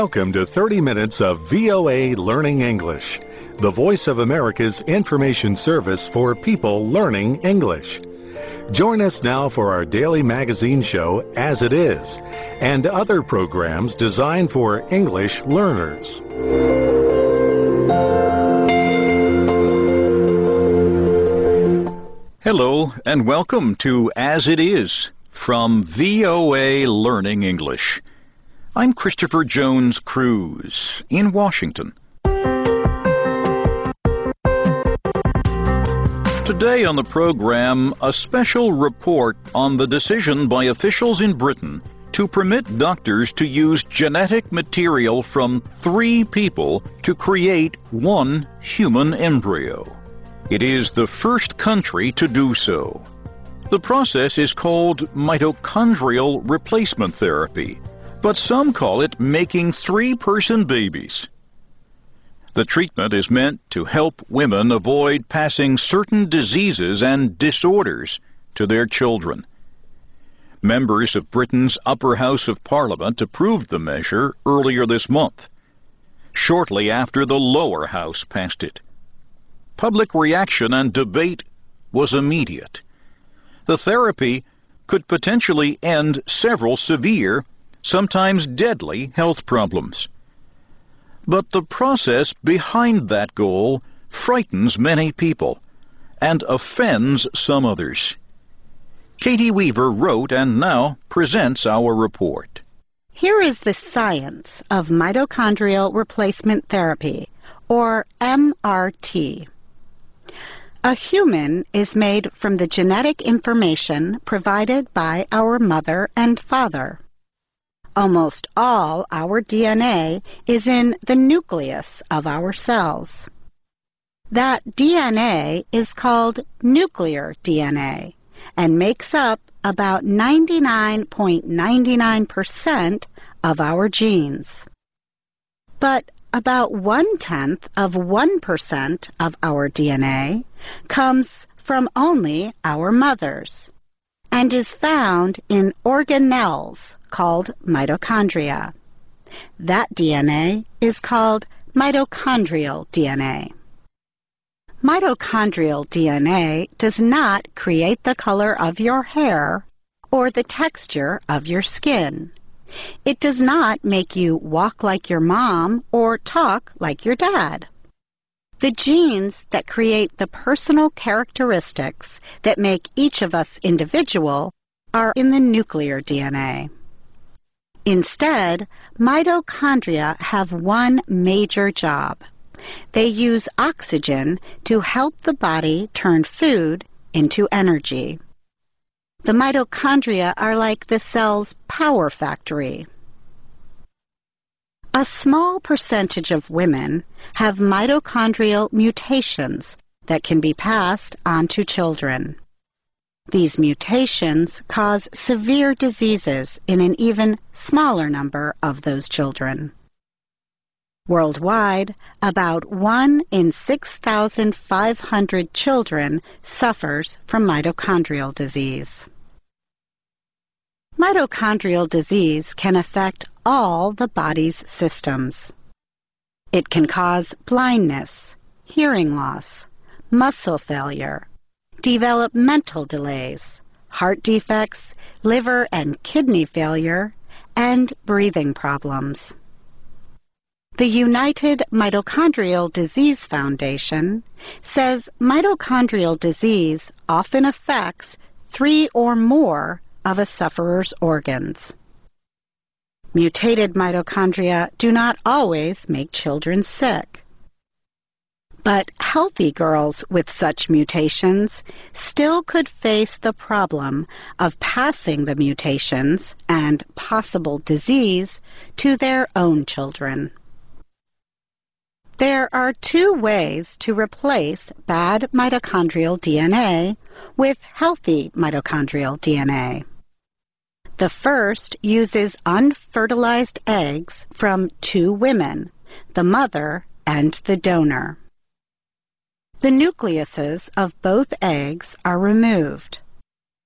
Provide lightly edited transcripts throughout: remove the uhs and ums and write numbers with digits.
Welcome to 30 minutes of VOA Learning English, the voice of America's information service for people learning English. Join us now for our daily magazine show, As It Is, and other programs designed for English learners. Hello, and welcome to As It Is from VOA Learning English. I'm Christopher Jones Cruz in Washington. Today on the program, a special report on the decision by officials in Britain to permit doctors to use genetic material from 3 people to create 1 human embryo. It is the first country to do so. The process is called mitochondrial replacement therapy, but some call it making 3-person babies. The treatment is meant to help women avoid passing certain diseases and disorders to their children. Members of Britain's Upper House of Parliament approved the measure earlier this month, shortly after the Lower House passed it. Public reaction and debate was immediate. The therapy could potentially end several severe, sometimes deadly health problems. But the process behind that goal frightens many people and offends some others. Katie Weaver wrote and now presents our report. Here is the science of mitochondrial replacement therapy, or MRT. A human is made from the genetic information provided by our mother and father. Almost all our DNA is in the nucleus of our cells. That DNA is called nuclear DNA and makes up about 99.99% of our genes. But about 0.1% of our DNA comes from only our mothers and is found in organelles called mitochondria. That DNA is called mitochondrial DNA. Mitochondrial DNA does not create the color of your hair or the texture of your skin. It does not make you walk like your mom or talk like your dad. The genes that create the personal characteristics that make each of us individual are in the nuclear DNA. Instead, mitochondria have one major job. They use oxygen to help the body turn food into energy. The mitochondria are like the cell's power factory. A small percentage of women have mitochondrial mutations that can be passed on to children. These mutations cause severe diseases in an even smaller number of those children. Worldwide, about 1 in 6,500 children suffers from mitochondrial disease. Mitochondrial disease can affect all the body's systems. It can cause blindness, hearing loss, muscle failure, developmental delays, heart defects, liver and kidney failure, and breathing problems. The United Mitochondrial Disease Foundation says mitochondrial disease often affects 3 or more of a sufferer's organs. Mutated mitochondria do not always make children sick. But healthy girls with such mutations still could face the problem of passing the mutations and possible disease to their own children. There are 2 ways to replace bad mitochondrial DNA with healthy mitochondrial DNA. The first uses unfertilized eggs from 2 women, the mother and the donor. The nucleuses of both eggs are removed.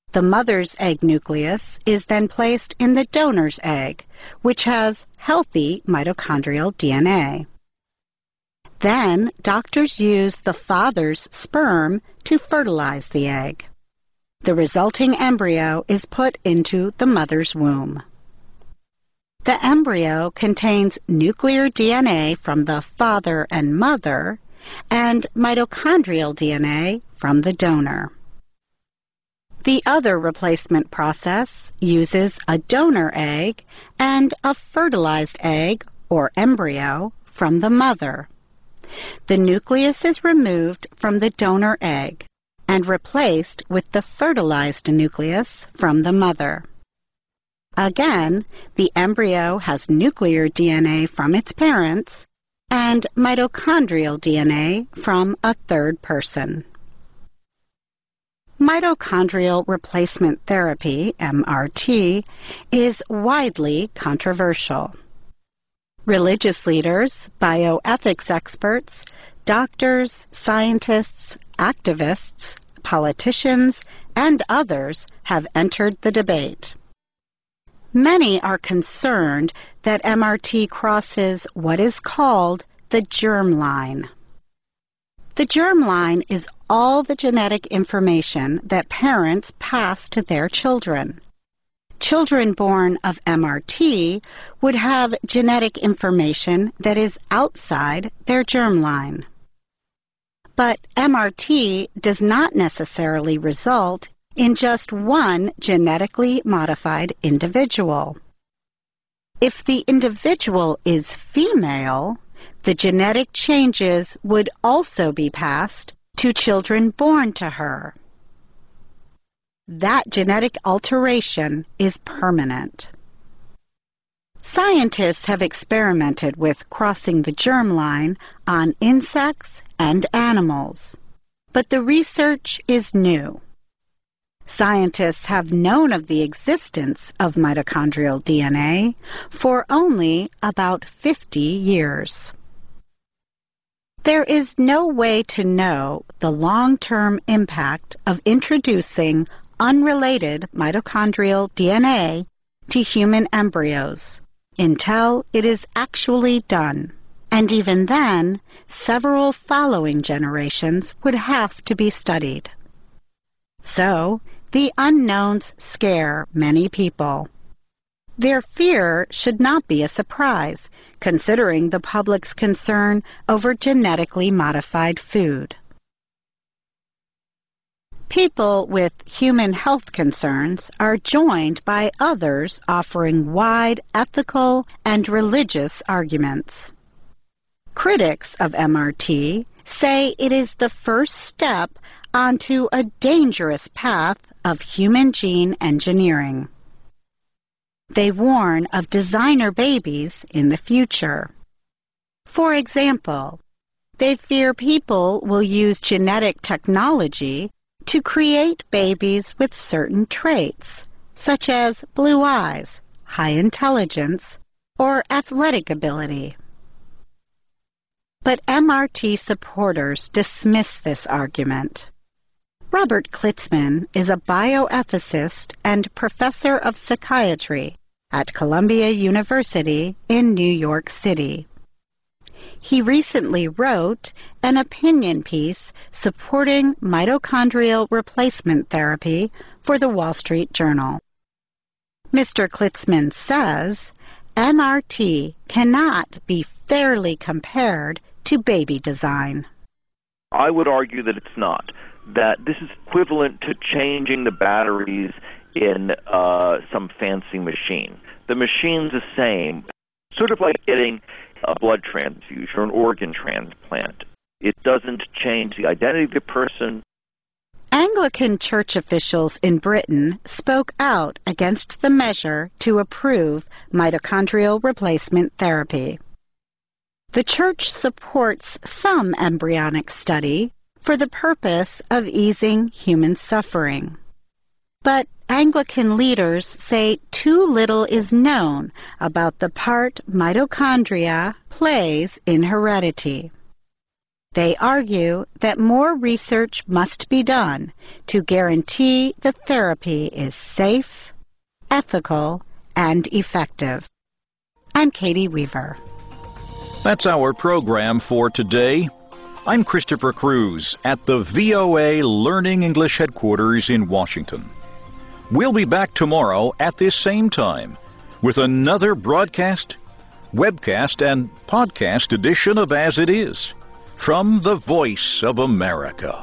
The mother's egg nucleus is then placed in the donor's egg, which has healthy mitochondrial DNA. Then, doctors use the father's sperm to fertilize the egg. The resulting embryo is put into the mother's womb. The embryo contains nuclear DNA from the father and mother and mitochondrial DNA from the donor. The other replacement process uses a donor egg and a fertilized egg or embryo from the mother. The nucleus is removed from the donor egg and replaced with the fertilized nucleus from the mother. Again, the embryo has nuclear DNA from its parents and mitochondrial DNA from a third person. Mitochondrial replacement therapy, MRT, is widely controversial. Religious leaders, bioethics experts, doctors, scientists, activists, politicians, and others have entered the debate. Many are concerned that MRT crosses what is called the germline. The germline is all the genetic information that parents pass to their children. Children born of MRT would have genetic information that is outside their germline. But MRT does not necessarily result in just one genetically modified individual. If the individual is female, the genetic changes would also be passed to children born to her. That genetic alteration is permanent. Scientists have experimented with crossing the germline on insects and animals, but the research is new. Scientists have known of the existence of mitochondrial DNA for only about 50 years. There is no way to know the long-term impact of introducing unrelated mitochondrial DNA to human embryos until it is actually done. And even then, several following generations would have to be studied. So, the unknowns scare many people. Their fear should not be a surprise, considering the public's concern over genetically modified food. People with human health concerns are joined by others offering wide ethical and religious arguments. Critics of MRT say it is the first step onto a dangerous path of human gene engineering. They warn of designer babies in the future. For example, they fear people will use genetic technology to create babies with certain traits, such as blue eyes, high intelligence, or athletic ability. But MRT supporters dismiss this argument. Robert Klitzman is a bioethicist and professor of psychiatry at Columbia University in New York City. He recently wrote an opinion piece supporting mitochondrial replacement therapy for the Wall Street Journal. Mr. Klitzman says MRT cannot be fairly compared to baby design. I would argue that it's not. That this is equivalent to changing the batteries in some fancy machine. The machine's the same, sort of like getting a blood transfusion or an organ transplant. It doesn't change the identity of the person. Anglican church officials in Britain spoke out against the measure to approve mitochondrial replacement therapy. The church supports some embryonic study for the purpose of easing human suffering. But Anglican leaders say too little is known about the part mitochondria plays in heredity. They argue that more research must be done to guarantee the therapy is safe, ethical, and effective. I'm Katie Weaver. That's our program for today. I'm Christopher Cruz at the VOA Learning English headquarters in Washington. We'll be back tomorrow at this same time with another broadcast, webcast, and podcast edition of As It Is from the Voice of America.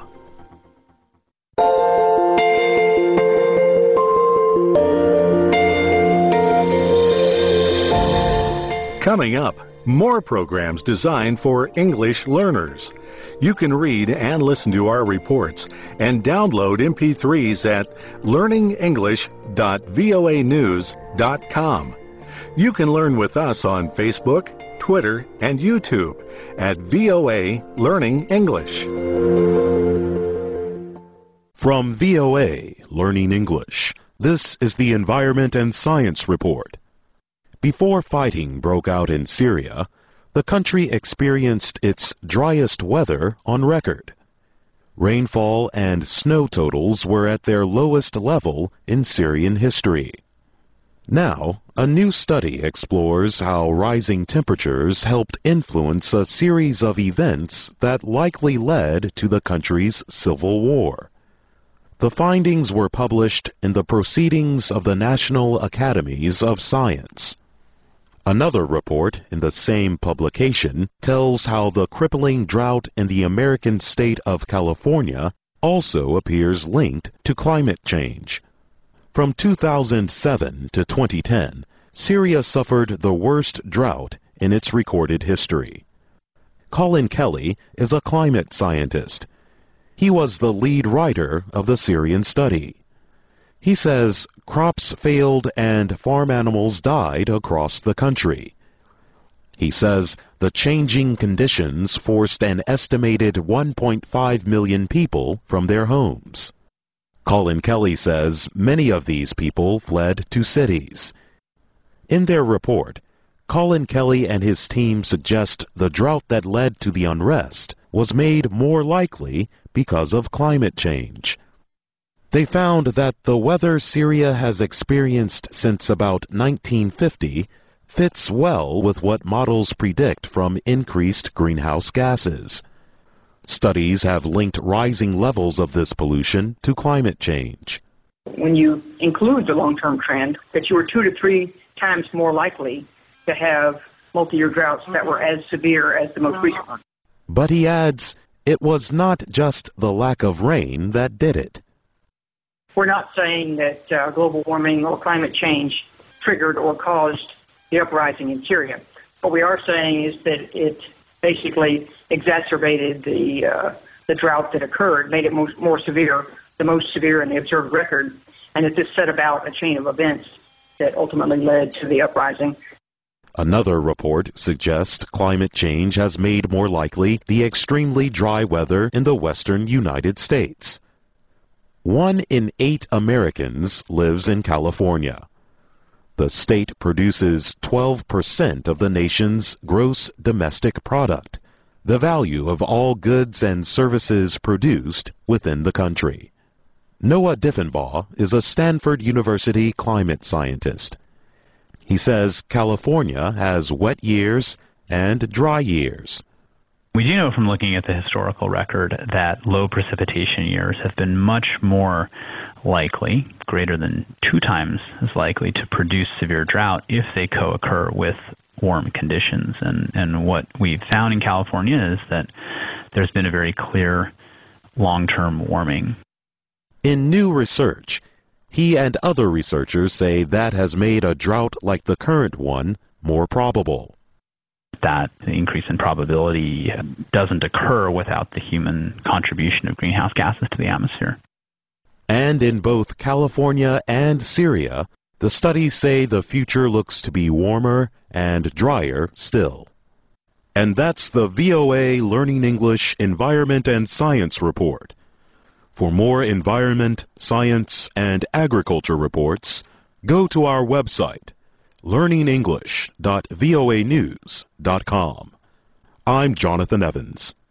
Coming up, more programs designed for English learners. You can read and listen to our reports and download MP3s at learningenglish.voanews.com. You can learn with us on Facebook, Twitter, and YouTube at VOA Learning English. From VOA Learning English, this is the Environment and Science Report. Before fighting broke out in Syria, the country experienced its driest weather on record. Rainfall and snow totals were at their lowest level in Syrian history. Now, a new study explores how rising temperatures helped influence a series of events that likely led to the country's civil war. The findings were published in the Proceedings of the National Academies of Science. Another report in the same publication tells how the crippling drought in the American state of California also appears linked to climate change. From 2007 to 2010, Syria suffered the worst drought in its recorded history. Colin Kelly is a climate scientist. He was the lead writer of the Syrian study. He says crops failed and farm animals died across the country. He says the changing conditions forced an estimated 1.5 million people from their homes. Colin Kelly says many of these people fled to cities. In their report, Colin Kelly and his team suggest the drought that led to the unrest was made more likely because of climate change. They found that the weather Syria has experienced since about 1950 fits well with what models predict from increased greenhouse gases. Studies have linked rising levels of this pollution to climate change. When you include the long-term trend, that you were 2 to 3 times more likely to have multi-year droughts that were as severe as the most recent one. But he adds, it was not just the lack of rain that did it. We're not saying that global warming or climate change triggered or caused the uprising in Syria. What we are saying is that it basically exacerbated the drought that occurred, made it more severe, the most severe in the observed record, and that this set about a chain of events that ultimately led to the uprising. Another report suggests climate change has made more likely the extremely dry weather in the western United States. 1 in 8 Americans lives in California. The state produces 12% of the nation's gross domestic product, the value of all goods and services produced within the country. Noah Diffenbaugh is a Stanford University climate scientist. He says California has wet years and dry years. We do know from looking at the historical record that low precipitation years have been much more likely, greater than 2 times as likely, to produce severe drought if they co-occur with warm conditions. And what we've found in California is that there's been a very clear long-term warming. In new research, he and other researchers say that has made a drought like the current one more probable. That increase in probability doesn't occur without the human contribution of greenhouse gases to the atmosphere. And in both California and Syria, the studies say the future looks to be warmer and drier still. And that's the VOA Learning English Environment and Science Report. For more environment, science, and agriculture reports, go to our website, learningenglish.voanews.com. I'm Jonathan Evans.